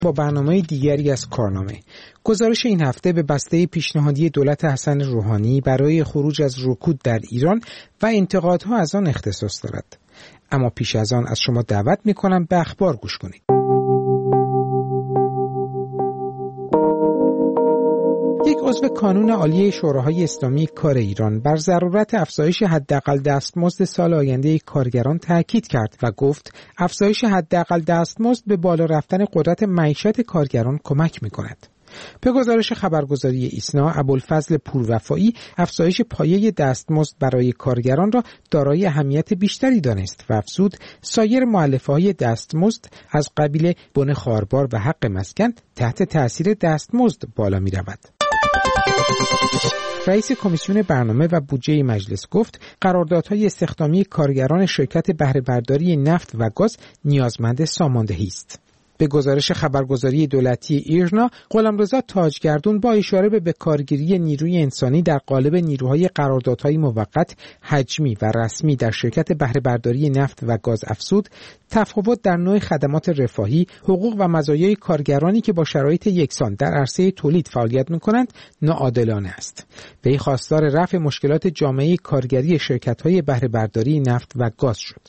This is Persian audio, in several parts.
با برنامه دیگری از کارنامه. گزارش این هفته به بسته پیشنهادی دولت حسن روحانی برای خروج از رکود در ایران و انتقادها از آن اختصاص دارد. اما پیش از آن از شما دعوت می‌کنم به اخبار گوش کنید. یک عضو کانون عالی شوراهای اسلامی کار ایران بر ضرورت افزایش حداقل دستمزد سال آینده کارگران تاکید کرد و گفت افزایش حداقل دستمزد به بالا رفتن قدرت معیشت کارگران کمک می‌کند. به گزارش خبرگزاری ایسنا، ابوالفضل پوروفایی افزایش پایه دستمزد برای کارگران را دارای اهمیت بیشتری دانست و افزود سایر مؤلفه‌های دستمزد از قبیل بن خاربار و حق مسکن تحت تأثیر دستمزد بالا می‌رود. رئیس کمیسیون برنامه و بودجه مجلس گفت قراردادهای استخدامی کارگران شرکت بهره برداری نفت و گاز نیازمند ساماندهی است. به گزارش خبرگزاری دولتی ایرنا، غلامرضا تاجگردون با اشاره به بکارگیری نیروی انسانی در قالب نیروهای قراردادهای موقت، حجمی و رسمی در شرکت بهره برداری نفت و گاز افزود، تفاوت در نوع خدمات رفاهی، حقوق و مزایای کارگرانی که با شرایط یکسان در عرصه تولید فعالیت می‌کنند ناعادلانه است. وی خواستار رفع مشکلات جامعه کارگری شرکت‌های بهره برداری نفت و گاز شد.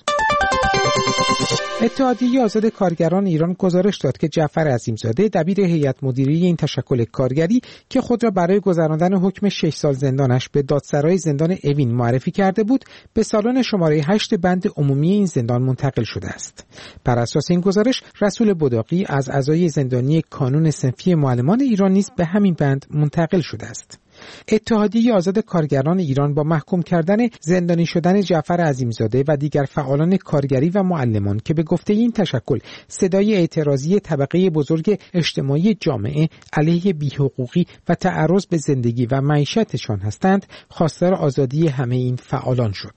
اتحادیه آزاد کارگران ایران گزارش داد که جعفر عظیمزاده دبیر هیئت مدیره این تشکل کارگری که خود را برای گذراندن حکم 6 سال زندانش به دادسرای زندان اوین معرفی کرده بود، به سالن شماره 8 بند عمومی این زندان منتقل شده است. بر اساس این گزارش، رسول بداقی از اعضای زندانی کانون صنفی معلمان ایران نیز به همین بند منتقل شده است. اتحادیه آزاد کارگران ایران با محکوم کردن زندانی شدن جعفر عظیمزاده و دیگر فعالان کارگری و معلمان که به گفته این تشکل صدای اعتراضی طبقه بزرگ اجتماعی جامعه علیه بی‌حقوقی و تعرض به زندگی و معیشتشان هستند، خواستار آزادی همه این فعالان شد.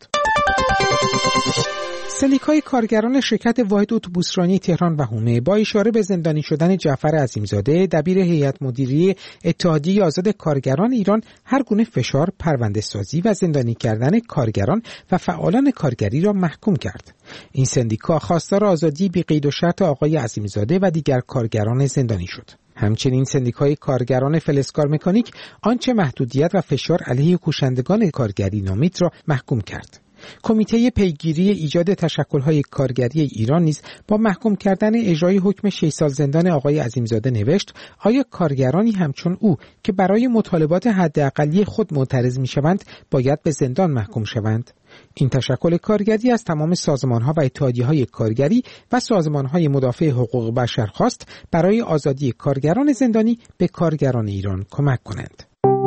سندیکای کارگران شرکت واحد اتوبوسرانی تهران و حومه با اشاره به زندانی شدن جعفر عظیمزاده دبیر هیئت مدیره اتحادیه آزاد کارگران ایران هر گونه فشار، پرونده سازی و زندانی کردن کارگران و فعالان کارگری را محکوم کرد. این سندیکا خواستار آزادی بی قید و شرط آقای عظیمزاده و دیگر کارگران زندانی شد. همچنین سندیکای کارگران فلزکار مکانیک آنچه محدودیت و فشار علیه کوشندگان کارگری نامید را محکوم کرد. کمیته پیگیری ایجاد تشکل‌های کارگری ایران نیز با محکوم کردن اجرای حکم 6 سال زندان آقای عظیمزاده نوشت: آیا کارگرانی همچون او که برای مطالبات حداقلی خود معترض می‌شوند باید به زندان محکوم شوند؟ این تشکل کارگری از تمام سازمان‌ها و اتحادیه‌های کارگری و سازمان‌های مدافع حقوق بشر خواست برای آزادی کارگران زندانی به کارگران ایران کمک کنند.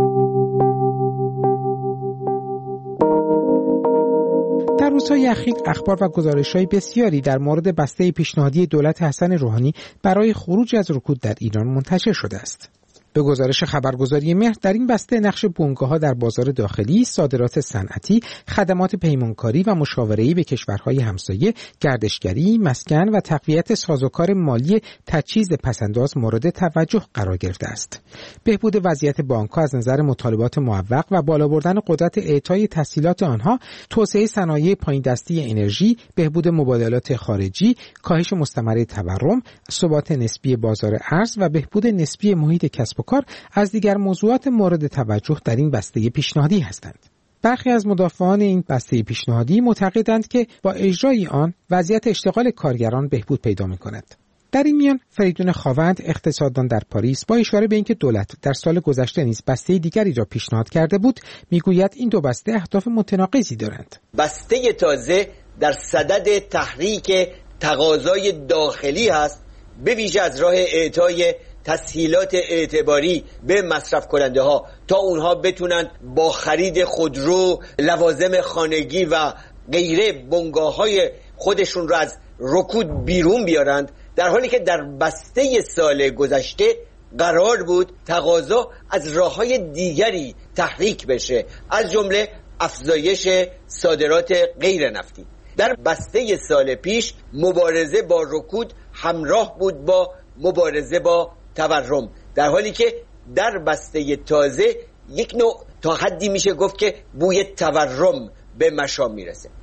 در روزهای اخیر اخبار و گزارش‌های بسیاری در مورد بسته پیشنهادی دولت حسن روحانی برای خروج از رکود در ایران منتشر شده است. به گزارش خبرگزاری مهر، در این بسته نقش بنگاه‌ها در بازار داخلی، صادرات صنعتی، خدمات پیمانکاری و مشاوره‌ای به کشورهای همسایه، گردشگری، مسکن و تقویت سازوکار مالی تجهیز پس‌انداز مورد توجه قرار گرفته است. بهبود وضعیت بانک‌ها از نظر مطالبات معوق و بالا بردن قدرت اعطای تسهیلات آنها، توسعه صنایع پایین دستی انرژی، بهبود مبادلات خارجی، کاهش مستمر تورم، ثبات نسبی بازار ارز و بهبود نسبی محیط کسب و کار از دیگر موضوعات مورد توجه در این بسته پیشنهادی هستند. برخی از مدافعان این بسته پیشنهادی معتقدند که با اجرای آن وضعیت اشتغال کارگران بهبود پیدا می‌کند. در این میان فریدون خاوند، اقتصاددان در پاریس، با اشاره به اینکه دولت در سال گذشته نیز بسته دیگری را پیشنهاد کرده بود، میگوید این دو بسته اهداف متناقضی دارند. بسته تازه در صدد تحریک تقاضای داخلی است، به ویژه از راه اعطای تسهیلات اعتباری به مصرف کننده ها تا اونها بتونن با خرید خودرو، لوازم خانگی و غیره بنگاه های خودشون رو از رکود بیرون بیارند، در حالی که در بسته سال گذشته قرار بود تقاضا از راه‌های دیگری تحریک بشه، از جمله افزایش صادرات غیر نفتی. در بسته سال پیش مبارزه با رکود همراه بود با مبارزه با تورم، در حالی که در بسته تازه یک نوع تا حدی میشه گفت که بوی تورم به مشام میرسه.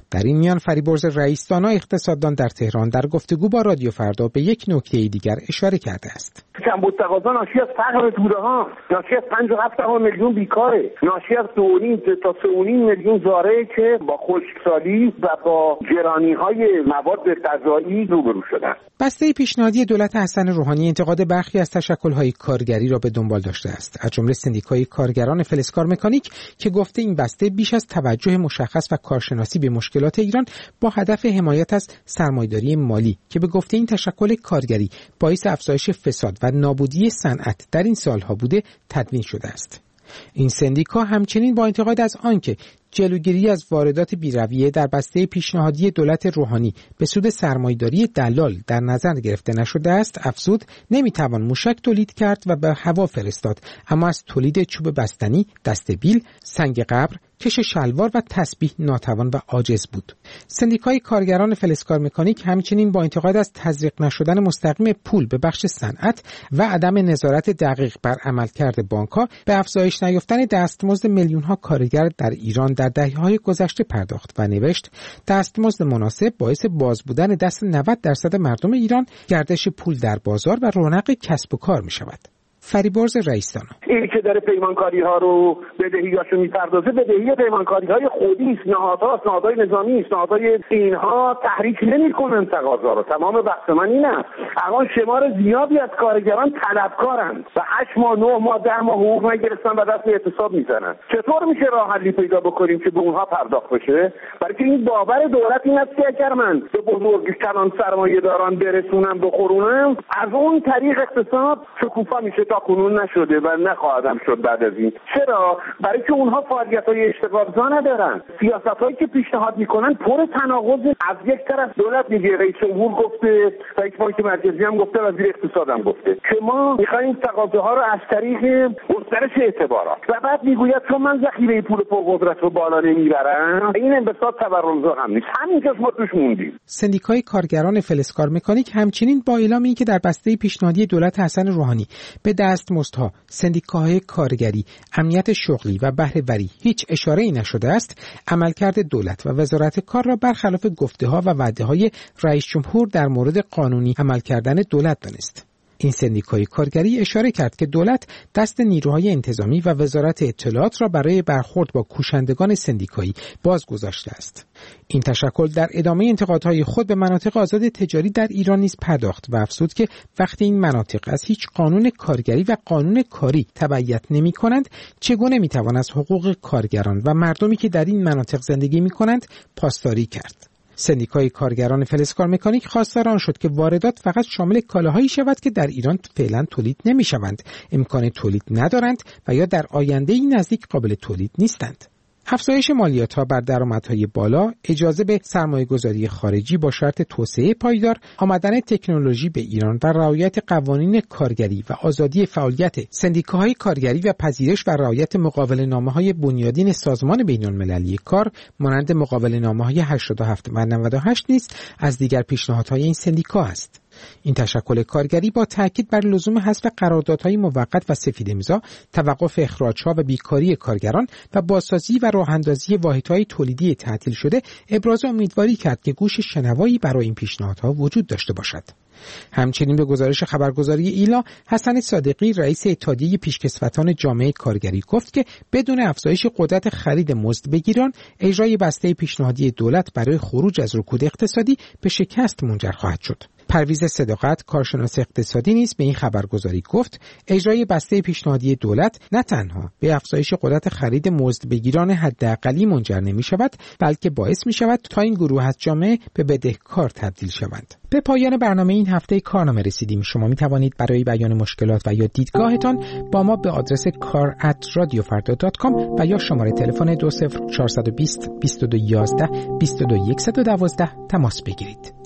در این میان فریبرز رئیس‌دانا اقتصاددان در تهران در گفتگو با رادیو فردا به یک نکته دیگر اشاره کرده است. کمبود تقاضا ناشی از فقر توره‌ها، ناشی از 5.7 میلیون بیکاره، ناشی از 2.5 تا 3.5 میلیون زارعی که با خشکسالی و با گرانی‌های مواد غذایی روبرو شدن. بسته پیشنهادی دولت حسن روحانی انتقاد برخی از تشکل‌های کارگری را به دنبال داشته است، از جمله سندیکای کارگران فلزکار مکانیک که گفته این بسته بیش از توجه مشخص و کارشناسی به مشکلات ایران با هدف حمایت از سرمایه‌داری مالی که به گفته این تشکل کارگری باعث افزایش فساد و نابودی صنعت در این سالها بوده تدوین شده است. این سندیکا همچنین با انتقاد از آنکه جلوگیری از واردات بی‌رویه در بسته پیشنهادی دولت روحانی به سود سرمایه‌داری دلال در نظر گرفته نشده است، افزود نمیتوان موشک تولید کرد و به هوا فرستاد، اما از تولید چوب بستنی، دسته بیل، سنگ قبر، کش شلوار و تسبیح ناتوان و عاجز بود. سندیکای کارگران فلزکار مکانیک همچنین با انتقاد از تزریق نشدن مستقیم پول به بخش صنعت و عدم نظارت دقیق بر عملکرد بانک‌ها به افزایش نیافتن دستمزد میلیون‌ها کارگر در ایران در دهه‌های گذشته پرداخت و نوشت دستمزد مناسب باعث باز بودن دست 90% مردم ایران، گردش پول در بازار و رونق کسب و کار می‌شود. فریبرز رئیس‌دانا این که داره پیمانکاری‌ها رو بدهیاشو میپردازه، بدهی پیمانکاری‌های خودی است، نهادهای نظامی است، نهادهای اینها تحریک نمی‌کنن تقاضا رو. تمام بحث من این است الان شمار زیادی از کارگران طلبکارند و 8 ماه 9 ماه 10 ماه حقوق نگرفتن و دست اعتصاب میزنن. چطور میشه راه حلی پیدا بکنیم که به اونها پرداخت بشه؟ برای که این باور دولت این است که اگر من به بزرگ کلان سرمایه‌داران برسونم بخورونم، از اون طریق اقتصاد شکوفا میشه. کنون نشده و نخواهدم شد بعد از این. چرا؟ برای که اونها فعالیت‌های اشتغالزا ندارن. سیاست‌هایی که پیشنهاد میکنن پر تناقض. از یک طرف دولت میگه، رئیس جمهور گفته، رئیس بانک مرکزی هم گفته، وزیر اقتصاد هم گفته که ما می‌خوایم تقاضاها رو از طریق گسترش اعتبارات و بعد میگوید چون من ذخیره پول پرقدرت رو بالا نمیبرم این انبساط تورمزا هم نیست. همینجاست ما توش موندیم. سندیکای کارگران فلزکار مکانیک همچنین با اعلام اینکه در بسته پیشنهادی دولت حسن روحانی به دستمزدها، سندیکاهای کارگری، امنیت شغلی و بهره وری هیچ اشاره‌ای نشده است، عملکرد دولت و وزارت کار را برخلاف گفته‌ها و وعده‌های رئیس جمهور در مورد قانونی عمل کردن دولت دانست. این سندیکای کارگری اشاره کرد که دولت دست نیروهای انتظامی و وزارت اطلاعات را برای برخورد با کوشندگان سندیکایی باز گذاشته است. این تشکل در ادامه انتقادهای خود به مناطق آزاد تجاری در ایران نیز پرداخت و افزود که وقتی این مناطق از هیچ قانون کارگری و قانون کاری تبعیت نمی‌کنند، چگونه می‌توان از حقوق کارگران و مردمی که در این مناطق زندگی می‌کنند پاسداری کرد. سندیکای کارگران فلزکار مکانیک خواستار آن شد که واردات فقط شامل کالاهایی شود که در ایران فعلا تولید نمی‌شوند، امکان تولید ندارند و یا در آینده‌ای نزدیک قابل تولید نیستند. افزایش مالیات‌ها بر درآمدهای بالا، اجازه به سرمایه‌گذاری خارجی با شرط توسعه پایدار، آمدن تکنولوژی به ایران و رعایت قوانین کارگری و آزادی فعالیت سندیکاهای کارگری و پذیرش و رعایت مقاوله‌نامه‌های بنیادین سازمان بین‌المللی کار مانند مقاوله‌نامه‌های 87 و 98 نیز از دیگر پیشنهادهای این سندیکا است. این تشکل کارگری با تاکید بر لزوم حذف قراردادهای موقت و سفید امضا، توقف اخراج‌ها و بیکاری کارگران و بازسازی و راه‌اندازی واحدهای تولیدی تعطیل شده، ابراز امیدواری کرد که گوش شنوایی برای این پیشنهادها وجود داشته باشد. همچنین به گزارش خبرگزاری ایلا، حسن صادقی رئیس اتحادیه پیشکسوتان جامعه کارگری گفت که بدون افزایش قدرت خرید مزد بگیران، اجرای بسته پیشنهادی دولت برای خروج از رکود اقتصادی به شکست منجر خواهد شد. پرویز صداقت، کارشناس اقتصادی نیز به این خبرگزاری گفت اجرای بسته پیشنهادی دولت نه تنها به افزایش قدرت خرید مزدبگیران حداقلی منجر نمی شود، بلکه باعث می شود تا این گروه از جامعه به بدهکار تبدیل شوند. به پایان برنامه این هفته کارنامه رسیدیم. شما می توانید برای بیان مشکلات و یا دیدگاهتان با ما به آدرس kar@radiofarda.com و یا شماره تلفن 20420 2211 22112 تماس بگیرید.